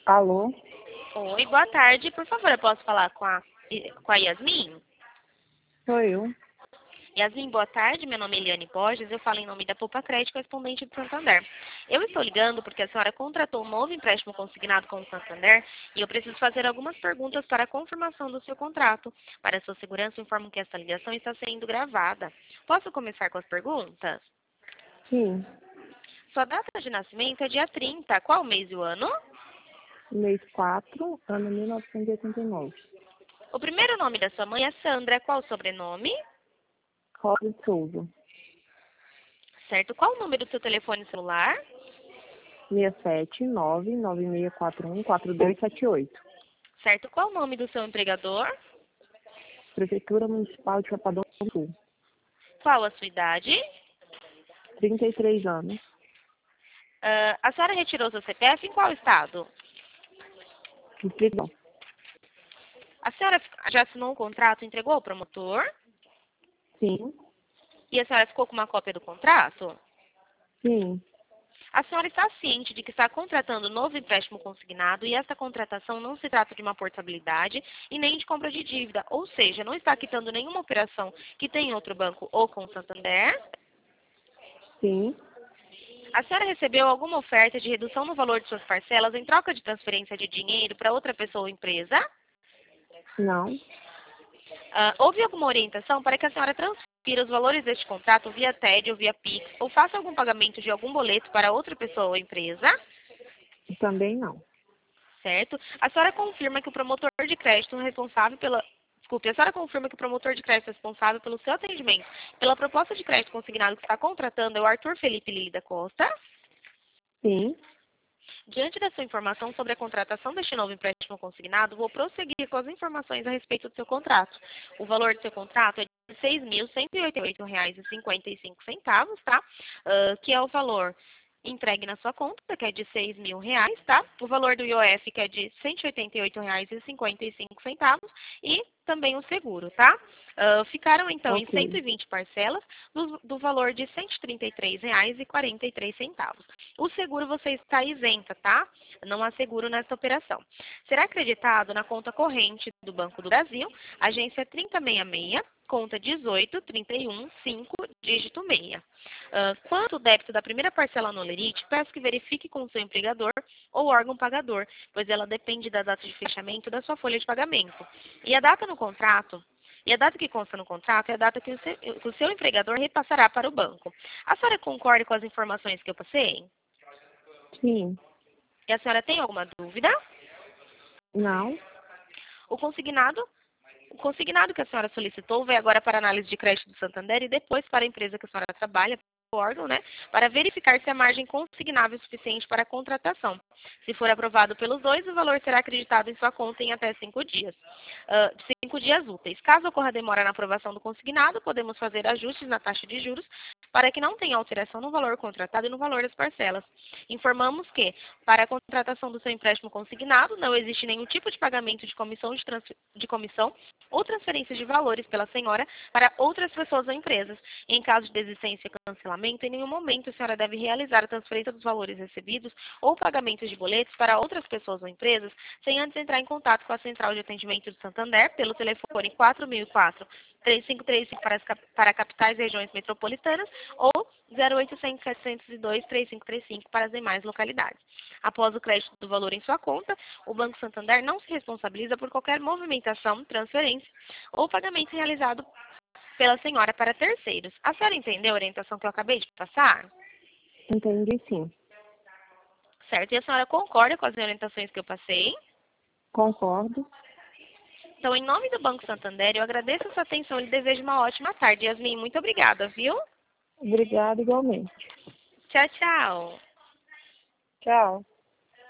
Alô? Oi, boa tarde. Por favor, eu posso falar com a Yasmin? Sou eu. Yasmin, boa tarde. Meu nome é Eliane Borges. Eu falo em nome da Poupa Crédito, correspondente de Santander. Eu estou ligando porque a senhora contratou um novo empréstimo consignado com o Santander e eu preciso fazer algumas perguntas para a confirmação do seu contrato. Para a sua segurança, eu informo que esta ligação está sendo gravada. Posso começar com as perguntas? Sim. Sua data de nascimento é dia 30. Qual mês e o ano? Mês 4, ano 1989. O primeiro nome da sua mãe é Sandra. Qual o sobrenome? Rosa Souza. Certo. Qual o número do seu telefone celular? 679-9641-4278. Certo. Qual o nome do seu empregador? Prefeitura Municipal de Chapadão do Sul. Qual a sua idade? 33 anos. A senhora retirou seu CPF em qual estado? Distrito. A senhora já assinou um contrato e entregou ao promotor? Sim. E a senhora ficou com uma cópia do contrato? Sim. A senhora está ciente de que está contratando um novo empréstimo consignado e esta contratação não se trata de uma portabilidade e nem de compra de dívida, ou seja, não está quitando nenhuma operação que tem em outro banco ou com o Santander? Sim. A senhora recebeu alguma oferta de redução no valor de suas parcelas em troca de transferência de dinheiro para outra pessoa ou empresa? Não. Houve alguma orientação para que a senhora transfira os valores deste contrato via TED ou via PIX ou faça algum pagamento de algum boleto para outra pessoa ou empresa? Também não. Certo? A senhora confirma que o promotor de crédito responsável pela... Desculpe, a senhora confirma que o promotor de crédito responsável pelo seu atendimento, pela proposta de crédito consignado que está contratando é o Arthur Felipe Lili da Costa? Sim. Diante da sua informação sobre a contratação deste novo empréstimo consignado, vou prosseguir com as informações a respeito do seu contrato. O valor do seu contrato é de R$ 6.188,55, tá? Que é o valor entregue na sua conta, que é de R$ 6.000, tá? O valor do IOF, que é de R$ 188,55 e também o seguro, tá? Ficaram, então, em Ok. 120 parcelas do valor de R$ 133,43. O seguro você está isenta, tá? Não há seguro nessa operação. Será acreditado na conta corrente do Banco do Brasil, agência 3066, conta 18315, dígito 6. Quanto ao débito da primeira parcela no Olerite, peço que verifique com o seu empregador ou órgão pagador, pois ela depende da data de fechamento da sua folha de pagamento. E a data que consta no contrato é a data que o seu empregador repassará para o banco. A senhora concorda com as informações que eu passei? Sim. E a senhora tem alguma dúvida? Não. O consignado que a senhora solicitou vai agora para a análise de crédito do Santander e depois para a empresa que a senhora trabalha, o órgão, né, para verificar se a margem consignável é suficiente para a contratação. Se for aprovado pelos dois, o valor será acreditado em sua conta em até 5 dias. 5 dias úteis. Caso ocorra demora na aprovação do consignado, podemos fazer ajustes na taxa de juros para que não tenha alteração no valor contratado e no valor das parcelas. Informamos que, para a contratação do seu empréstimo consignado, não existe nenhum tipo de pagamento de comissão ou transferência de valores pela senhora para outras pessoas ou empresas. Em caso de desistência ou cancelamento, em nenhum momento a senhora deve realizar a transferência dos valores recebidos ou pagamento de boletos para outras pessoas ou empresas sem antes entrar em contato com a Central de Atendimento do Santander pelo telefone 4004-3535 para capitais e regiões metropolitanas ou 0800-702-3535 para as demais localidades. Após o crédito do valor em sua conta, o Banco Santander não se responsabiliza por qualquer movimentação, transferência ou pagamento realizado pela senhora para terceiros. A senhora entendeu a orientação que eu acabei de passar? Entendi, sim. Certo? E a senhora concorda com as orientações que eu passei? Concordo. Então, em nome do Banco Santander, eu agradeço a sua atenção e lhe desejo uma ótima tarde. Yasmin, muito obrigada, viu? Obrigada igualmente. Tchau, tchau. Tchau.